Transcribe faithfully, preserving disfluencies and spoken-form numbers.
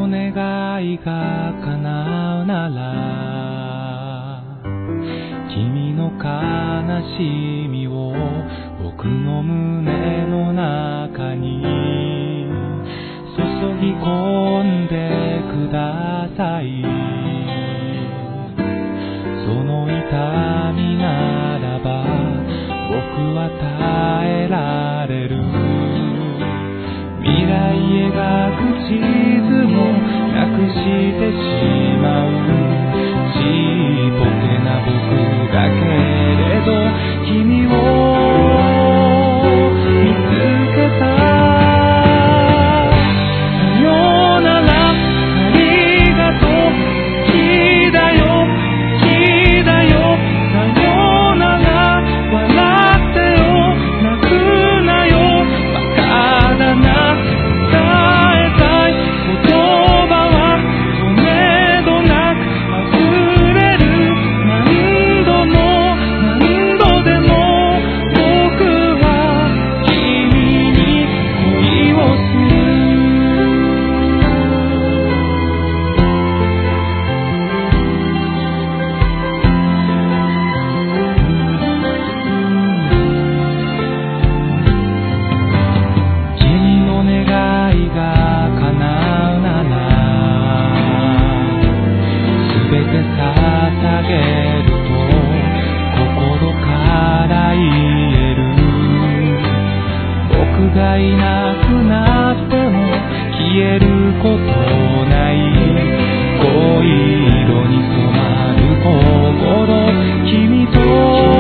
の願いが叶うなら、君の悲しみを僕の胸の中に注ぎ込んでください。その痛みならば僕は耐えられる。未来描く地図もなくしてしまう。ちっぽけな僕だけれど君を見つけた。さよならありがとう、好きだよ好きだよ。さよなら笑ってよ泣くなよ、バカだな。伝えたい言葉はとめどなく溢れる。何度も何度でも僕は君に恋をする。君の願いが叶うなら全て捧げると心から言える。僕がいなくなっても消えることない恋色に染まる心、君と